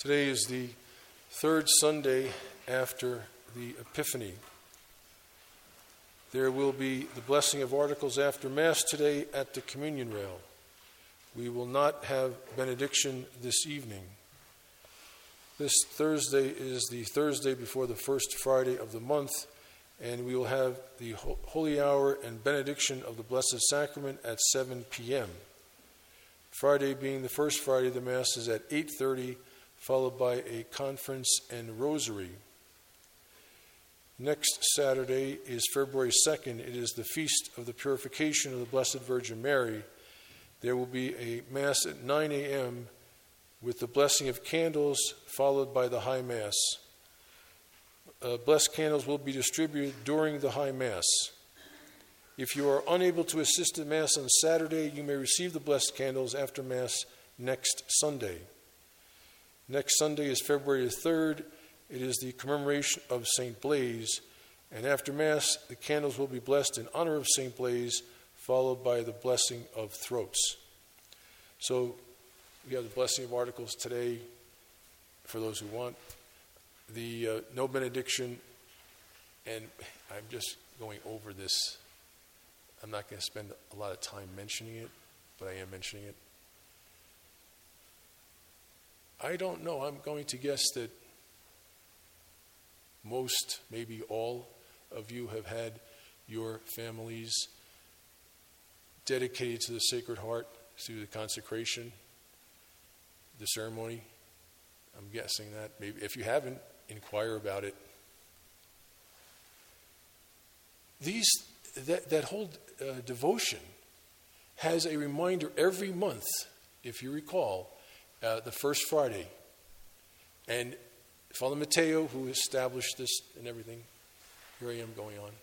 Today is the third Sunday after the Epiphany. There will be the blessing of articles after Mass today at the communion rail. We will not have benediction this evening. This Thursday is the Thursday before the first Friday of the month, and we will have the Holy Hour and benediction of the Blessed Sacrament at 7 p.m. Friday being the first Friday, the Mass is at 8:30, followed by a conference and rosary. Next Saturday is February 2nd. It is the Feast of the Purification of the Blessed Virgin Mary. There will be a Mass at 9 a.m. with the blessing of candles, followed by the High Mass. Blessed candles will be distributed during the High Mass. If you are unable to assist at Mass on Saturday, you may receive the blessed candles after Mass next Sunday. Next Sunday is February 3rd. It is the commemoration of St. Blaise, and after Mass, the candles will be blessed in honor of St. Blaise, followed by the blessing of throats. So we have the blessing of articles today for those who want. The no benediction, and I'm just going over this. I'm not going to spend a lot of time mentioning it, but I am mentioning it. I don't know. I'm going to guess that most, maybe all of you have had your families dedicated to the Sacred Heart through the consecration, the ceremony. I'm guessing that. Maybe if you haven't, inquire about it. That whole devotion has a reminder every month, if you recall, the first Friday. And Father Matteo, who established this and everything, here I am going on,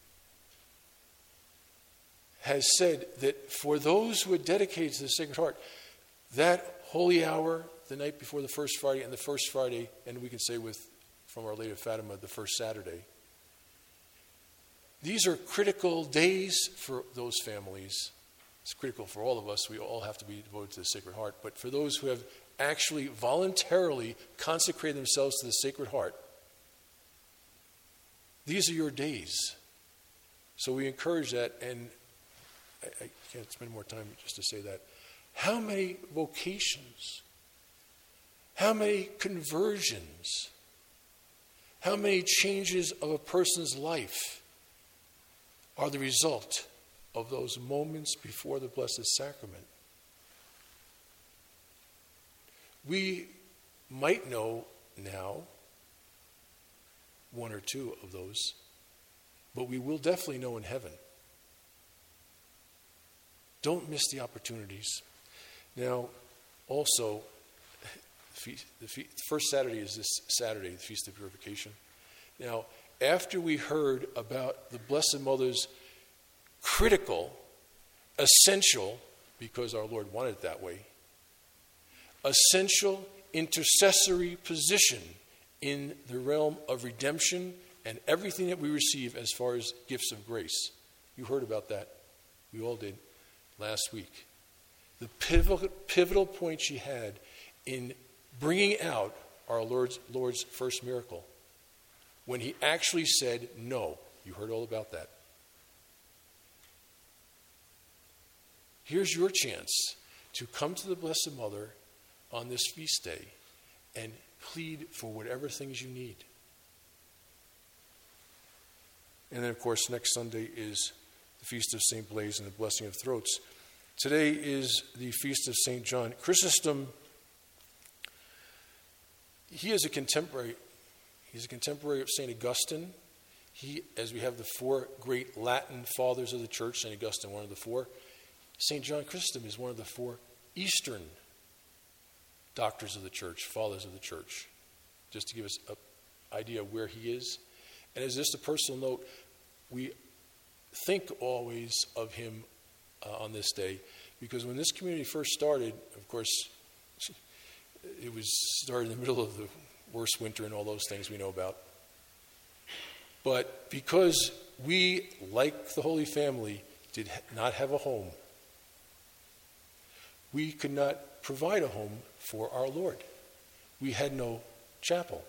has said that for those who are dedicated to the Sacred Heart, that holy hour, the night before the first Friday, and the first Friday, and we can say from Our Lady of Fatima, the first Saturday, these are critical days for those families. It's critical for all of us. We all have to be devoted to the Sacred Heart. But for those who have actually voluntarily consecrated themselves to the Sacred Heart, these are your days. So we encourage that, and I can't spend more time just to say that. How many vocations, how many conversions, how many changes of a person's life are the result of those moments before the Blessed Sacrament? We might know now one or two of those, but we will definitely know in heaven. Don't miss the opportunities. Now, also, the first Saturday is this Saturday, the Feast of Purification. Now, after we heard about the Blessed Mother's critical, essential, because our Lord wanted it that way, essential intercessory position in the realm of redemption and everything that we receive as far as gifts of grace. You heard about that. We all did last week. The pivotal point she had in bringing out our Lord's first miracle, when he actually said no. You heard all about that. Here's your chance to come to the Blessed Mother on this feast day and plead for whatever things you need. And then, of course, next Sunday is the Feast of St. Blaise and the Blessing of Throats. Today is the Feast of St. John Chrysostom. He is a contemporary. He's a contemporary of St. Augustine. He, as we have the four great Latin fathers of the church, St. Augustine, one of the four, St. John Chrysostom is one of the four Eastern doctors of the church, fathers of the church, just to give us an idea of where he is. And as just a personal note, we think always of him on this day, because when this community first started, of course, it was started in the middle of the worst winter and all those things we know about. But because we, like the Holy Family, did not have a home, we could not provide a home for our Lord. we had no chapel.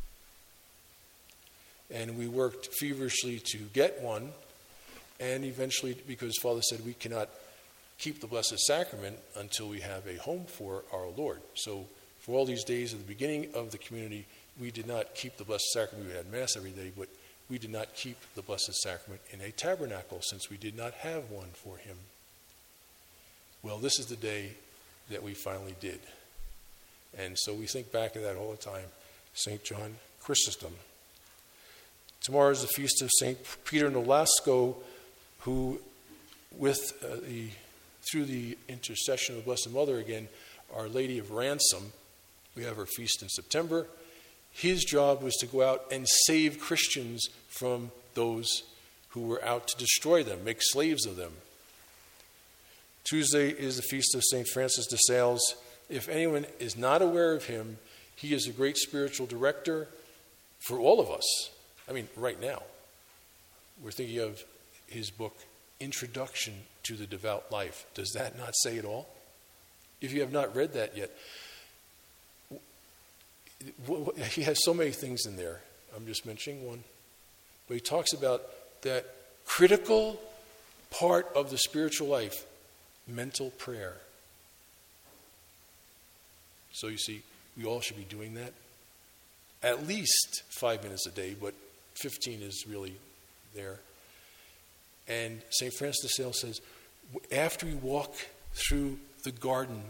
And we worked feverishly to get one, and eventually, because Father said we cannot keep the Blessed Sacrament until we have a home for our Lord. So for all these days at the beginning of the community, we did not keep the Blessed Sacrament. We had Mass every day, but we did not keep the Blessed Sacrament in a tabernacle since we did not have one for him. Well, this is the day that we finally did. And so we think back of that all the time. St. John Chrysostom. Tomorrow is the feast of St. Peter Nolasco, who, through the intercession of the Blessed Mother again, Our Lady of Ransom, we have her feast in September. His job was to go out and save Christians from those who were out to destroy them, make slaves of them. Tuesday is the feast of St. Francis de Sales. If anyone is not aware of him, he is a great spiritual director for all of us. I mean, right now. We're thinking of his book, Introduction to the Devout Life. Does that not say it all? If you have not read that yet, he has so many things in there. I'm just mentioning one. But he talks about that critical part of the spiritual life, mental prayer. So you see, we all should be doing that. At least 5 minutes a day, but 15 is really there. And St. Francis de Sales says, after we walk through the garden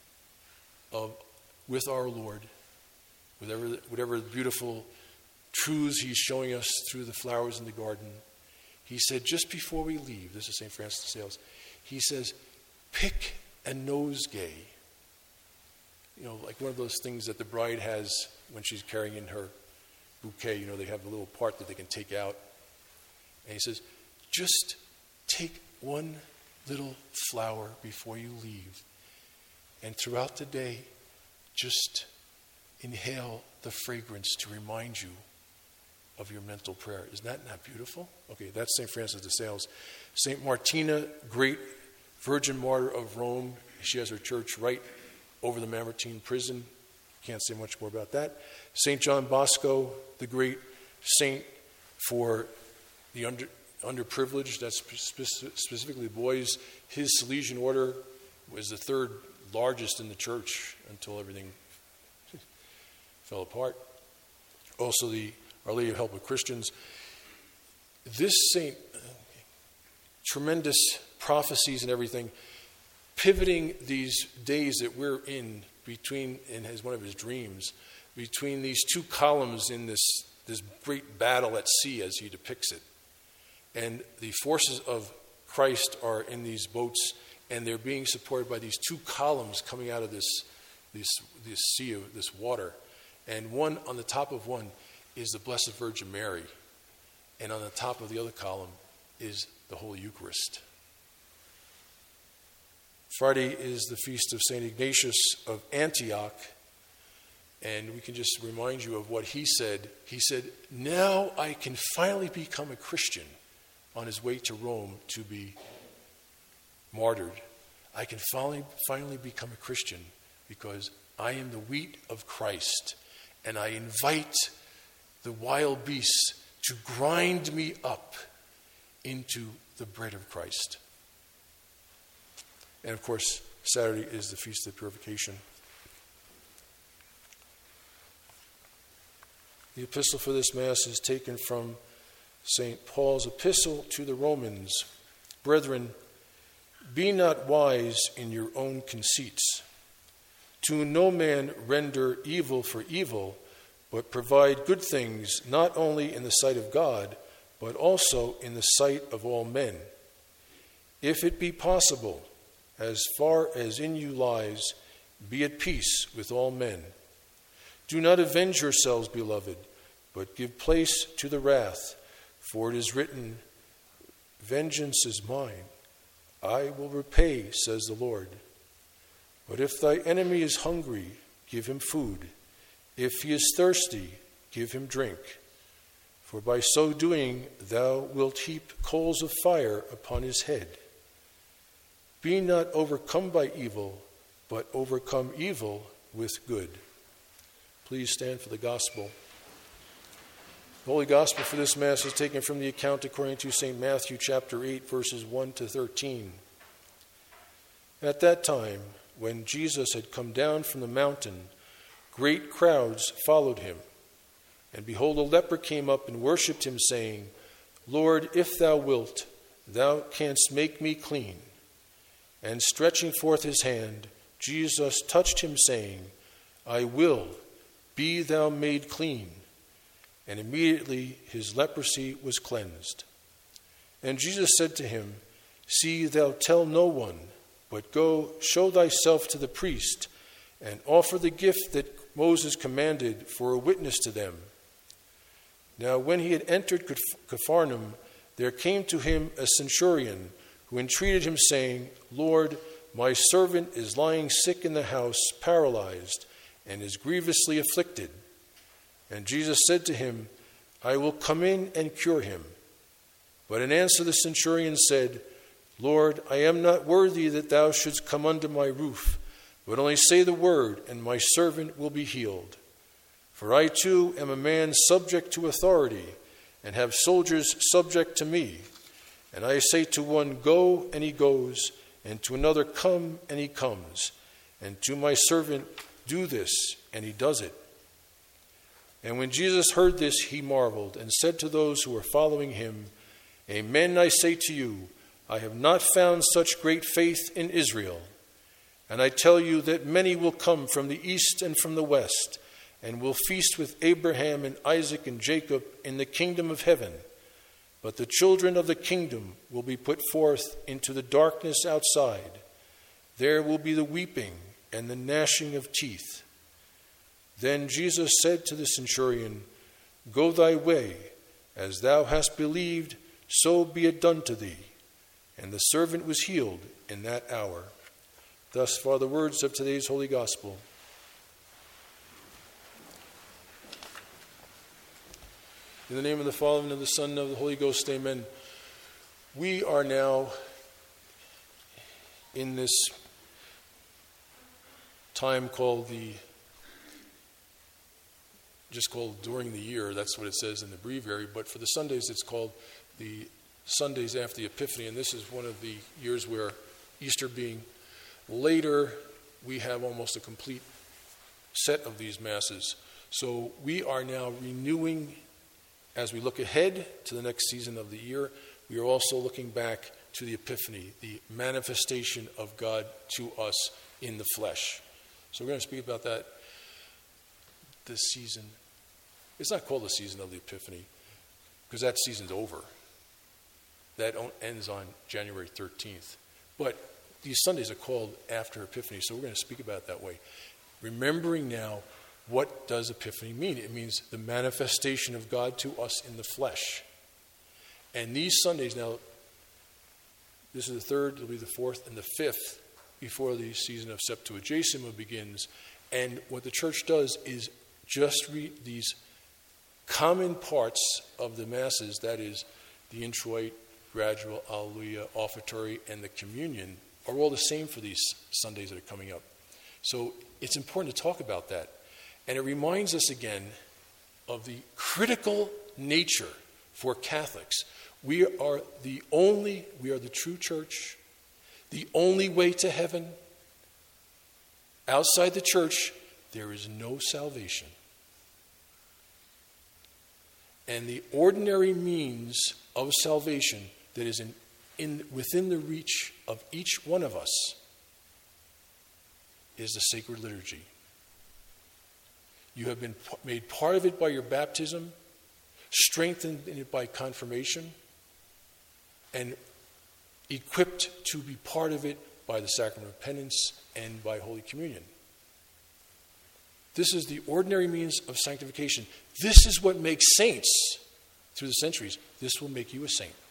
with our Lord, whatever beautiful truths he's showing us through the flowers in the garden, he said, just before we leave, this is St. Francis de Sales, he says, pick a nosegay. You know, like one of those things that the bride has when she's carrying in her bouquet. You know, they have a little part that they can take out. And he says, just take one little flower before you leave. And throughout the day, just inhale the fragrance to remind you of your mental prayer. Isn't that not beautiful? Okay, that's St. Francis de Sales. St. Martina, great Virgin Martyr of Rome. She has her church right over the Mamertine prison. Can't say much more about that. St. John Bosco, the great saint for the underprivileged, that's specifically boys. His Salesian order was the third largest in the church until everything fell apart. Also, the Our Lady of Help of Christians. This saint, tremendous prophecies and everything, pivoting these days that we're in between, and as one of his dreams, between these two columns in this great battle at sea as he depicts it. And the forces of Christ are in these boats, and they're being supported by these two columns coming out of this sea of this water. And one on the top of one is the Blessed Virgin Mary, and on the top of the other column is the Holy Eucharist. Friday is the feast of St. Ignatius of Antioch, and we can just remind you of what he said. He said, now I can finally become a Christian on his way to Rome to be martyred. I can finally become a Christian because I am the wheat of Christ, and I invite the wild beasts to grind me up into the bread of Christ. And of course, Saturday is the Feast of Purification. The epistle for this Mass is taken from St. Paul's epistle to the Romans. Brethren, be not wise in your own conceits. To no man render evil for evil, but provide good things not only in the sight of God, but also in the sight of all men. If it be possible, as far as in you lies, be at peace with all men. Do not avenge yourselves, beloved, but give place to the wrath, for it is written, vengeance is mine, I will repay, says the Lord. But if thy enemy is hungry, give him food. If he is thirsty, give him drink. For by so doing thou wilt heap coals of fire upon his head. Be not overcome by evil, but overcome evil with good. Please stand for the gospel. The Holy Gospel for this Mass is taken from the account according to St. Matthew chapter 8, verses 1 to 13. At that time, when Jesus had come down from the mountain, great crowds followed him. And behold, a leper came up and worshipped him, saying, Lord, if thou wilt, thou canst make me clean. And stretching forth his hand, Jesus touched him, saying, I will, be thou made clean. And immediately his leprosy was cleansed. And Jesus said to him, See thou tell no one, but go show thyself to the priest, and offer the gift that Moses commanded for a witness to them. Now when he had entered Capharnaum, there came to him a centurion, who entreated him, saying, Lord, my servant is lying sick in the house, paralyzed, and is grievously afflicted. And Jesus said to him, I will come in and cure him. But in answer the centurion said, Lord, I am not worthy that thou shouldst come under my roof, but only say the word, and my servant will be healed. For I too am a man subject to authority, and have soldiers subject to me. And I say to one, Go, and he goes, and to another, Come, and he comes. And to my servant, Do this, and he does it. And when Jesus heard this, he marveled, and said to those who were following him, Amen, I say to you, I have not found such great faith in Israel. And I tell you that many will come from the east and from the west, and will feast with Abraham and Isaac and Jacob in the kingdom of heaven. But the children of the kingdom will be put forth into the darkness outside. There will be the weeping and the gnashing of teeth. Then Jesus said to the centurion, Go thy way, as thou hast believed, so be it done to thee. And the servant was healed in that hour. Thus far the words of today's Holy Gospel. In the name of the Father, and of the Son, and of the Holy Ghost, amen. We are now in this time called during the year. That's what it says in the breviary. But for the Sundays, it's called the Sundays after the Epiphany. And this is one of the years where, Easter being later, we have almost a complete set of these Masses. So we are now renewing. As we look ahead to the next season of the year, we are also looking back to the Epiphany, the manifestation of God to us in the flesh. So we're going to speak about that this season. It's not called the season of the Epiphany because that season's over. That ends on January 13th. But these Sundays are called after Epiphany, so we're going to speak about it that way. Remembering now, what does Epiphany mean? It means the manifestation of God to us in the flesh. And these Sundays now, this is the third, it'll be the fourth, and the fifth before the season of Septuagesima begins. And what the church does is just read these common parts of the Masses, that is, the introit, gradual, alleluia, offertory, and the communion, are all the same for these Sundays that are coming up. So it's important to talk about that. And it reminds us again of the critical nature for Catholics. We are the true church, the only way to heaven. Outside the church, there is no salvation. And the ordinary means of salvation that is within the reach of each one of us is the sacred liturgy. You have been made part of it by your baptism, strengthened in it by confirmation, and equipped to be part of it by the sacrament of penance and by Holy Communion. This is the ordinary means of sanctification. This is what makes saints through the centuries. This will make you a saint.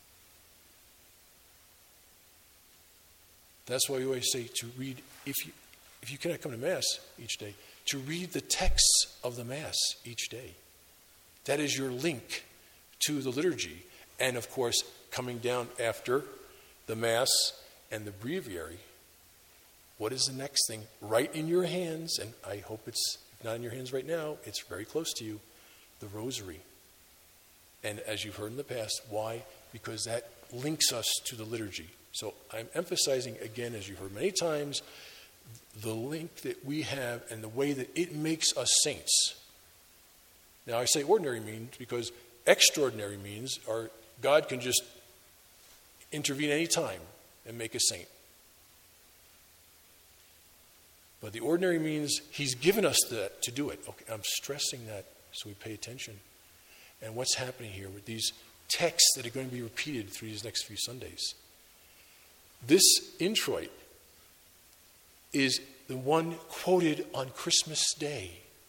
That's why we always say to read, if you cannot come to Mass each day, to read the texts of the Mass each day. That is your link to the liturgy. And of course, coming down after the Mass and the breviary, what is the next thing? Right in your hands, and I hope it's not in your hands right now, it's very close to you, the rosary. And as you've heard in the past, why? Because that links us to the liturgy. So I'm emphasizing again, as you've heard many times, the link that we have and the way that it makes us saints. Now I say ordinary means because extraordinary means are God can just intervene any time and make a saint. But the ordinary means he's given us that to do it. Okay, I'm stressing that so we pay attention. And what's happening here with these texts that are going to be repeated through these next few Sundays. This introit is the one quoted on Christmas Day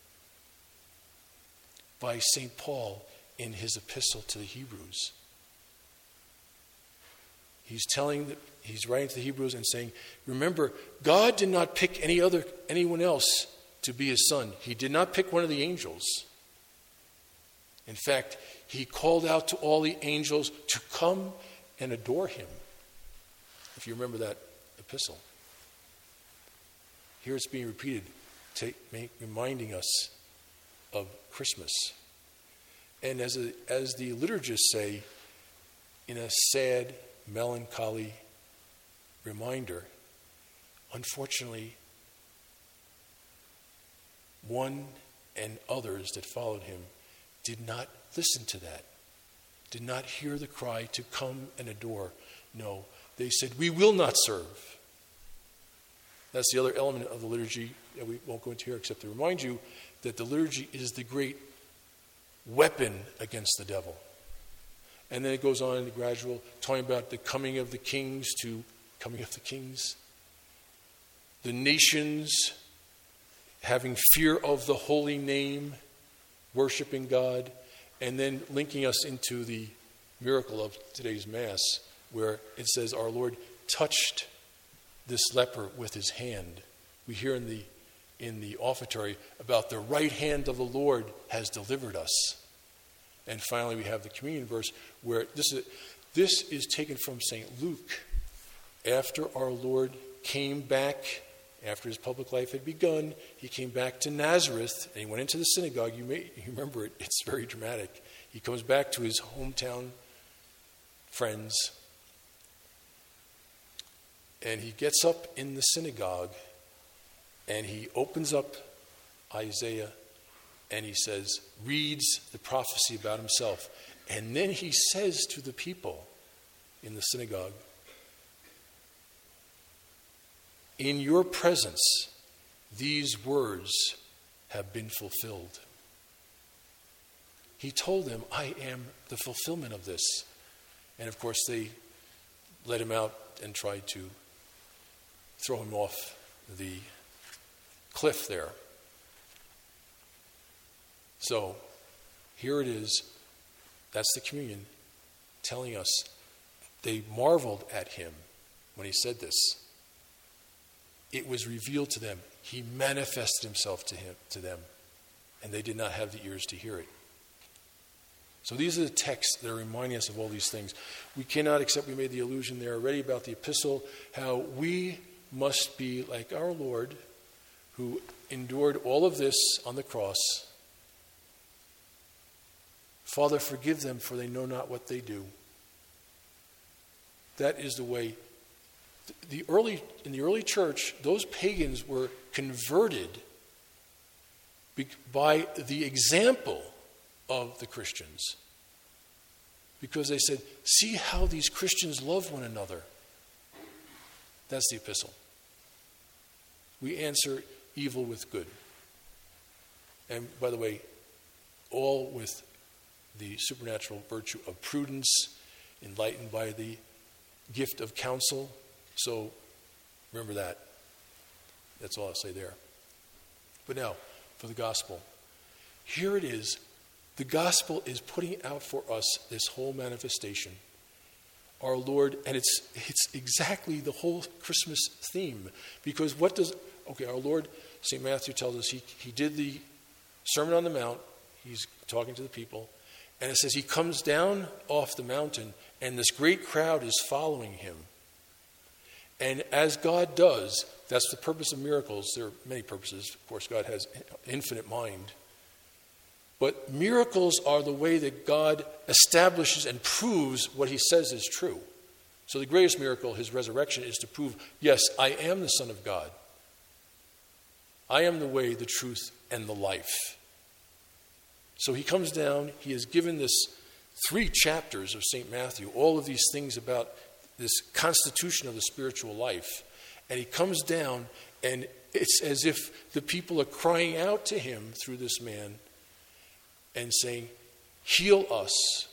by St. Paul in his epistle to the Hebrews. He's writing to the Hebrews and saying, remember, God did not pick anyone else to be his son. He did not pick one of the angels. In fact, he called out to all the angels to come and adore him. If you remember that epistle. Here it's being repeated, reminding us of Christmas. And as the liturgists say, in a sad, melancholy reminder, unfortunately, one and others that followed him did not listen to that, did not hear the cry to come and adore. No, they said, we will not serve. That's the other element of the liturgy that we won't go into here except to remind you that the liturgy is the great weapon against the devil. And then it goes on in the gradual, talking about the coming of the kings to coming of the kings. The nations having fear of the holy name, worshiping God, and then linking us into the miracle of today's Mass, where it says our Lord touched this leper with his hand. We hear in the offertory about the right hand of the Lord has delivered us. And finally we have the communion verse where this is taken from St. Luke. After our Lord came back, after his public life had begun, he came back to Nazareth and he went into the synagogue. You remember it, it's very dramatic. He comes back to his hometown friends and he gets up in the synagogue and he opens up Isaiah and he says, reads the prophecy about himself. And then he says to the people in the synagogue, in your presence, these words have been fulfilled. He told them, I am the fulfillment of this. And of course, they let him out and tried to throw him off the cliff there. So, here it is. That's the communion telling us they marveled at him when he said this. It was revealed to them. He manifested himself to them, and they did not have the ears to hear it. So these are the texts that are reminding us of all these things. We cannot, except we made the allusion there already about the epistle, how we must be like our Lord, who endured all of this on the cross. Father, forgive them, for they know not what they do. That is the way. In the early church, those pagans were converted by the example of the Christians. Because they said, see how these Christians love one another. That's the epistle. We answer evil with good. And by the way, all with the supernatural virtue of prudence, enlightened by the gift of counsel. So remember that. That's all I'll say there. But now, for the gospel. Here it is. The gospel is putting out for us this whole manifestation. Our Lord, and it's exactly the whole Christmas theme. Because our Lord, St. Matthew tells us, he did the Sermon on the Mount. He's talking to the people. And it says he comes down off the mountain, and this great crowd is following him. And as God does, That's the purpose of miracles. There are many purposes. Of course, God has infinite mind. But miracles are the way that God establishes and proves what he says is true. So the greatest miracle, his resurrection, is to prove, yes, I am the Son of God. I am the way, the truth, and the life. So he comes down. He has given this 3 chapters of St. Matthew, all of these things about this constitution of the spiritual life. And he comes down, and it's as if the people are crying out to him through this man and saying, heal us.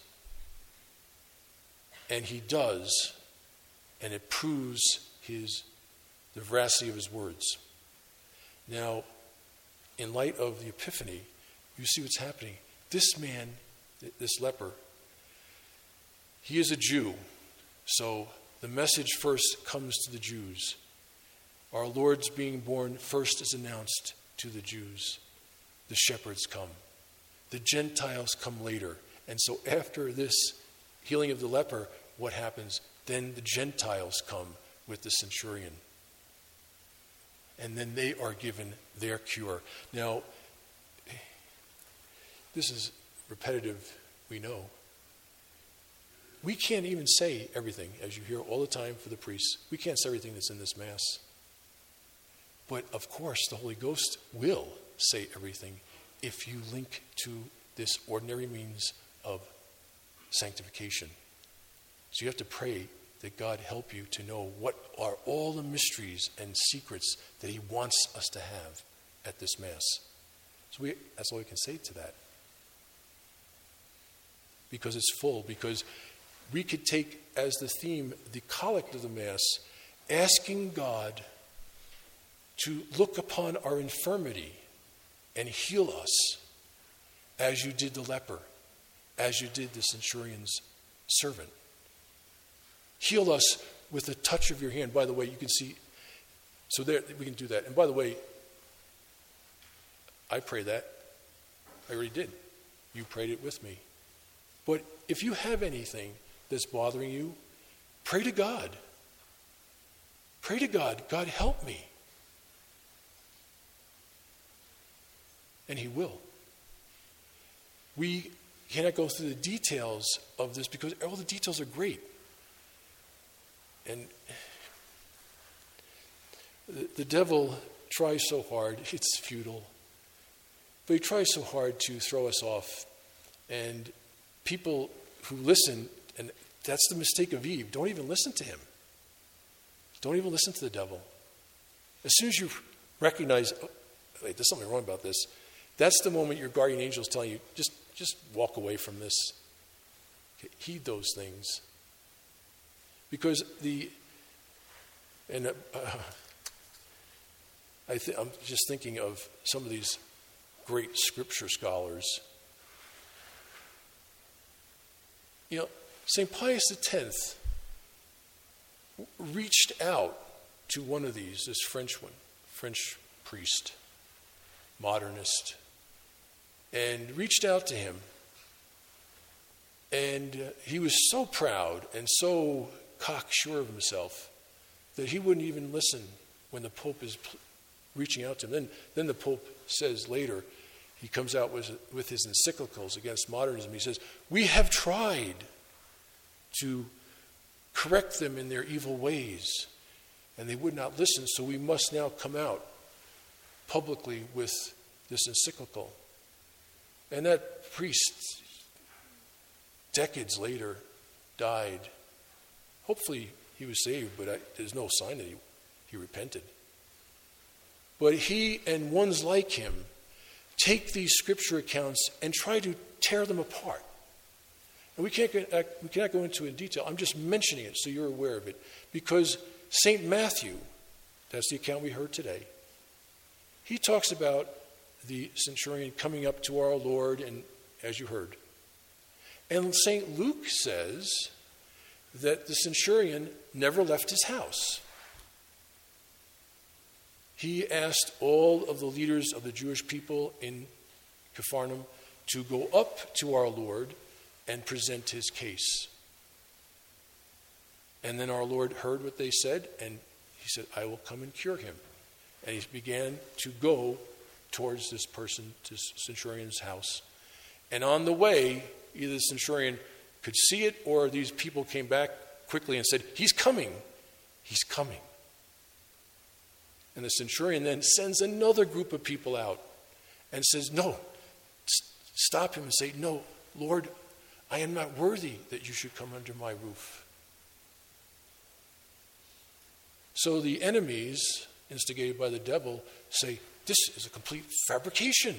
And he does, and it proves the veracity of his words. Now, in light of the Epiphany, you see what's happening. This man, this leper, he is a Jew. So the message first comes to the Jews. Our Lord's being born first is announced to the Jews. The shepherds come. The Gentiles come later. And so after this healing of the leper, what happens? Then the Gentiles come with the centurion. And then they are given their cure. Now, this is repetitive, we know. We can't even say everything, as you hear all the time for the priests. We can't say everything that's in this Mass. But, of course, the Holy Ghost will say everything if you link to this ordinary means of sanctification. So you have to pray that God help you to know what are all the mysteries and secrets that he wants us to have at this Mass. So that's all we can say to that. Because it's full, because we could take as the theme the collect of the Mass, asking God to look upon our infirmity and heal us as you did the leper, as you did the centurion's servant. Heal us with the touch of your hand. By the way, you can see, so there we can do that. And by the way, I pray that. I already did. You prayed it with me. But if you have anything that's bothering you, pray to God. Pray to God. God, help me. And he will. We cannot go through the details of this because all the details are great. And the devil tries so hard, it's futile. But he tries so hard to throw us off. And people who listen, and that's the mistake of Eve, don't even listen to him. Don't even listen to the devil. As soon as you recognize, oh, wait, there's something wrong about this, that's the moment your guardian angel is telling you, just walk away from this. Okay, heed those things. Because I'm just thinking of some of these great scripture scholars. You know, St. Pius X reached out to one of these, this French priest, modernist, and reached out to him. And he was so proud and so cocksure of himself that he wouldn't even listen when the Pope is reaching out to him. Then the Pope says later, he comes out with his encyclicals against modernism. He says, we have tried to correct them in their evil ways, and they would not listen, so we must now come out publicly with this encyclical. And that priest, decades later, died. Hopefully he was saved, but there's no sign that he repented. But he and ones like him take these scripture accounts and try to tear them apart. And we cannot go into it in detail. I'm just mentioning it so you're aware of it. Because St. Matthew, that's the account we heard today, he talks about the centurion coming up to our Lord, and as you heard. And St. Luke says that the centurion never left his house. He asked all of the leaders of the Jewish people in Capharnaum to go up to our Lord and present his case. And then our Lord heard what they said, and he said, I will come and cure him. And he began to go towards this centurion's house. And on the way, either the centurion could see it, or these people came back quickly and said, he's coming. He's coming. And the centurion then sends another group of people out and says, no, stop him and say, no, Lord, I am not worthy that you should come under my roof. So the enemies, instigated by the devil, say, this is a complete fabrication.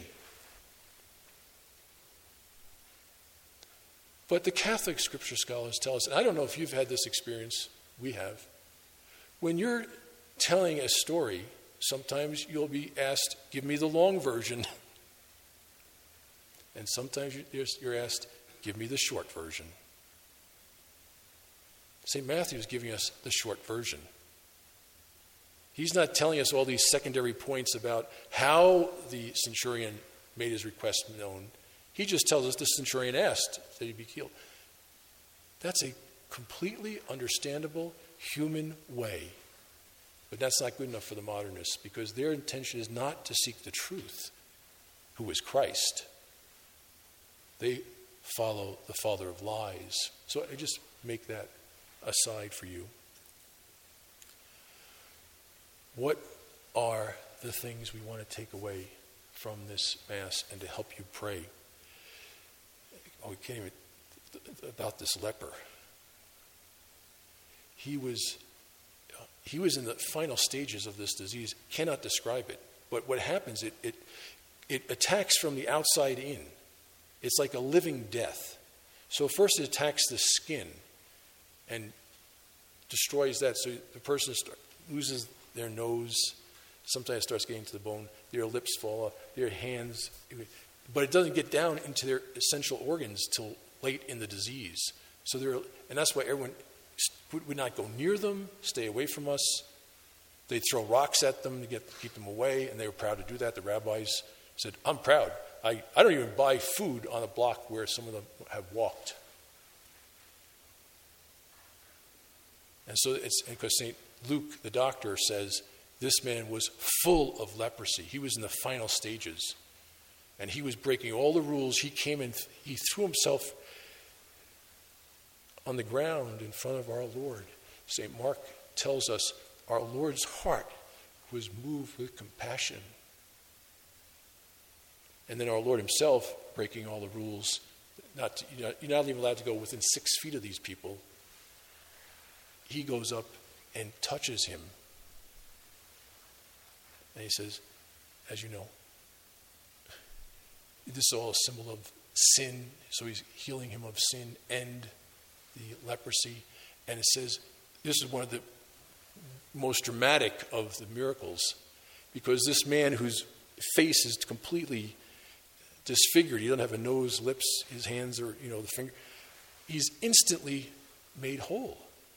But the Catholic scripture scholars tell us, and I don't know if you've had this experience, we have, when you're telling a story, sometimes you'll be asked, give me the long version. And sometimes you're asked, give me the short version. St. Matthew is giving us the short version. He's not telling us all these secondary points about how the centurion made his request known. He just tells us the centurion asked that he be healed. That's a completely understandable human way. But that's not good enough for the modernists, because their intention is not to seek the truth, who is Christ. They follow the father of lies. So I just make that aside for you. What are the things we want to take away from this Mass and to help you pray? Oh, we can't even, about this leper. He was in the final stages of this disease. Cannot describe it. But what happens, it attacks from the outside in. It's like a living death. So first it attacks the skin and destroys that. So the person loses their nose. Sometimes starts getting to the bone. Their lips fall off. Their hands. But it doesn't get down into their essential organs till late in the disease. And that's why everyone would not go near them, stay away from us. They'd throw rocks at them to keep them away, and they were proud to do that. The rabbis said, I'm proud. I don't even buy food on a block where some of them have walked. And so it's because St. Luke, the doctor, says this man was full of leprosy. He was in the final stages. And he was breaking all the rules. He came and he threw himself on the ground in front of our Lord. St. Mark tells us our Lord's heart was moved with compassion. And then our Lord himself, breaking all the rules, you're not even allowed to go within 6 feet of these people. He goes up and touches him. And he says, as you know, this is all a symbol of sin. So he's healing him of sin and the leprosy. And it says, this is one of the most dramatic of the miracles, because this man whose face is completely disfigured, he doesn't have a nose, lips, his hands are, the finger, he's instantly made whole.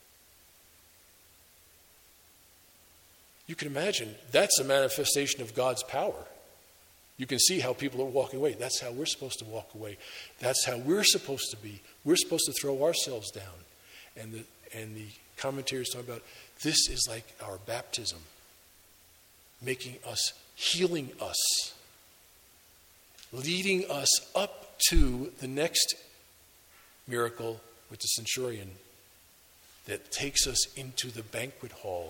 You can imagine that's a manifestation of God's power. You can see how people are walking away. That's how we're supposed to walk away. That's how we're supposed to be. We're supposed to throw ourselves down. And the commentaries talk about this is like our baptism, making us, healing us, leading us up to the next miracle with the centurion that takes us into the banquet hall,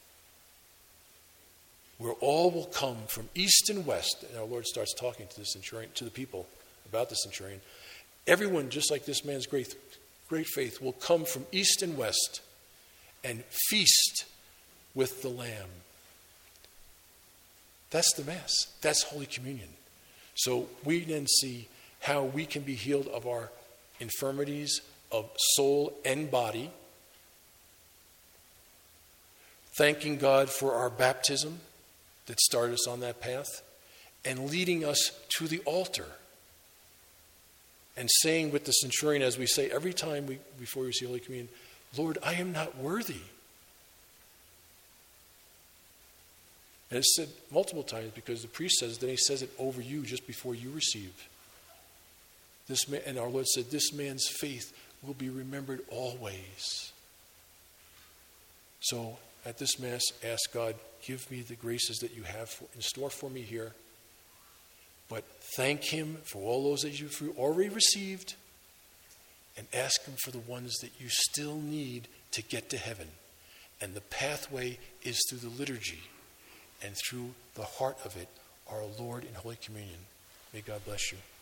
where all will come from east and west. And our Lord starts talking to the centurion, to the people about the centurion. Everyone, just like this man's great faith, will come from east and west and feast with the Lamb. That's the Mass. That's Holy Communion. So we then see how we can be healed of our infirmities of soul and body, thanking God for our baptism that started us on that path, and leading us to the altar, and saying with the centurion, as we say every time before we receive Holy Communion, Lord, I am not worthy. And it's said multiple times because the priest says, then he says it over you just before you receive. This man, and our Lord said, this man's faith will be remembered always. So at this Mass, ask God, give me the graces that you have in store for me here. But thank Him for all those that you've already received, and ask Him for the ones that you still need to get to heaven. And the pathway is through the liturgy, and through the heart of it, our Lord in Holy Communion. May God bless you.